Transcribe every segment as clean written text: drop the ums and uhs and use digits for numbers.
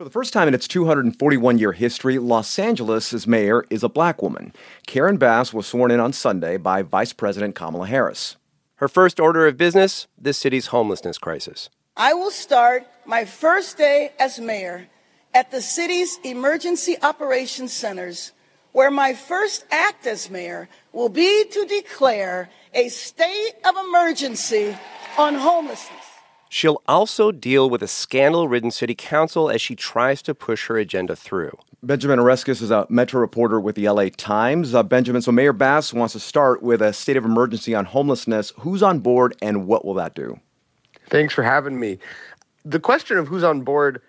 For the first time in its 241-year history, Los Angeles' mayor is a black woman. Karen Bass was sworn in on Sunday by Vice President Kamala Harris. Her first order of business, the city's homelessness crisis. I will start my first day as mayor at the city's emergency operations centers, where my first act as mayor will be to declare a state of emergency on homelessness. She'll also deal with a scandal-ridden city council as she tries to push her agenda through. Benjamin Oreskes is a Metro reporter with the LA Times. Benjamin, so Mayor Bass wants to start with a state of emergency on homelessness. Who's on board and what will that do? Thanks for having me. The question of who's on board,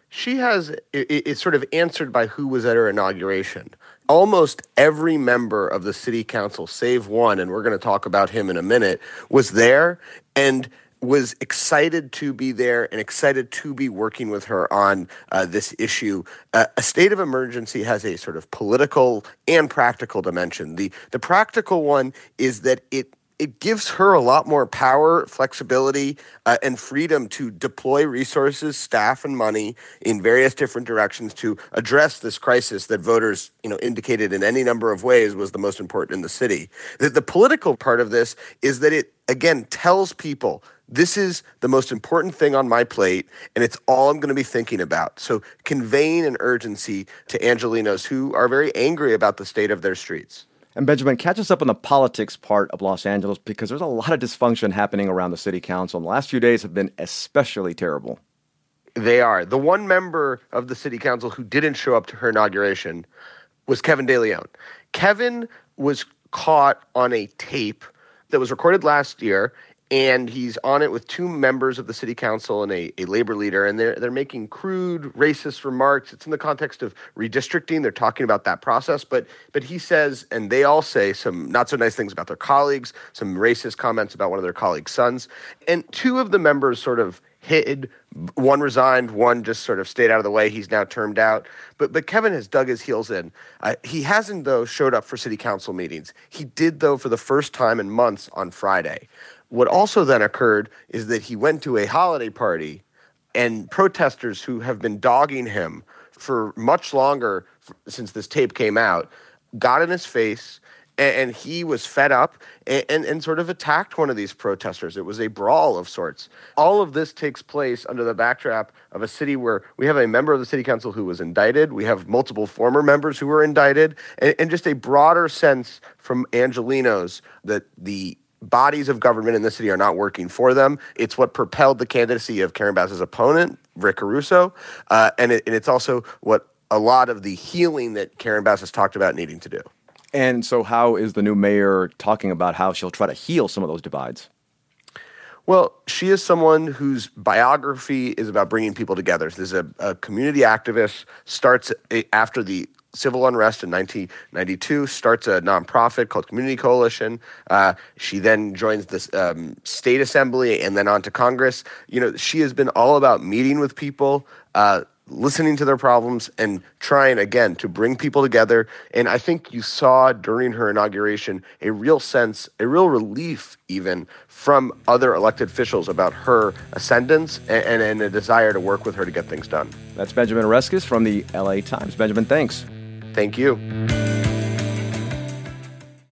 it's sort of answered by who was at her inauguration. Almost every member of the city council, save one, and we're going to talk about him in a minute, was there and was excited to be there and excited to be working with her on this issue. A state of emergency has a sort of political and practical dimension. The practical one is that it gives her a lot more power, flexibility, and freedom to deploy resources, staff, and money in various different directions to address this crisis that voters, indicated in any number of ways was the most important in the city. The political part of this is that it, again, tells people this is the most important thing on my plate, and it's all I'm going to be thinking about. So conveying an urgency to Angelenos who are very angry about the state of their streets. And Benjamin, catch us up on the politics part of Los Angeles, because there's a lot of dysfunction happening around the city council. And the last few days have been especially terrible. They are. The one member of the city council who didn't show up to her inauguration was Kevin De Leon. Kevin was caught on a tape that was recorded last year, and he's on it with two members of the city council and a labor leader, and they're making crude, racist remarks. It's in the context of redistricting. They're talking about that process, but he says, and they all say some not so nice things about their colleagues, some racist comments about one of their colleagues' sons, and two of the members sort of hid. One resigned, one just sort of stayed out of the way. He's now termed out. But Kevin has dug his heels in. He hasn't, though, showed up for city council meetings. He did, though, for the first time in months on Friday. What also then occurred is that he went to a holiday party, and protesters who have been dogging him for much longer since this tape came out got in his face, and he was fed up and sort of attacked one of these protesters. It was a brawl of sorts. All of this takes place under the backdrop of a city where we have a member of the city council who was indicted. We have multiple former members who were indicted, and just a broader sense from Angelenos that the bodies of government in the city are not working for them. It's what propelled the candidacy of Karen Bass's opponent, Rick Caruso, and it's also what a lot of the healing that Karen Bass has talked about needing to do. And so how is the new mayor talking about how she'll try to heal some of those divides? Well, she is someone whose biography is about bringing people together. There's a community activist, starts after the civil unrest in 1992, starts a nonprofit called Community Coalition. She then joins the state assembly and then on to Congress. She has been all about meeting with people, listening to their problems, and trying, again, to bring people together. And I think you saw during her inauguration a real relief even from other elected officials about her ascendance and a desire to work with her to get things done. That's Benjamin Oreskes from the LA Times. Benjamin, thanks. Thank you.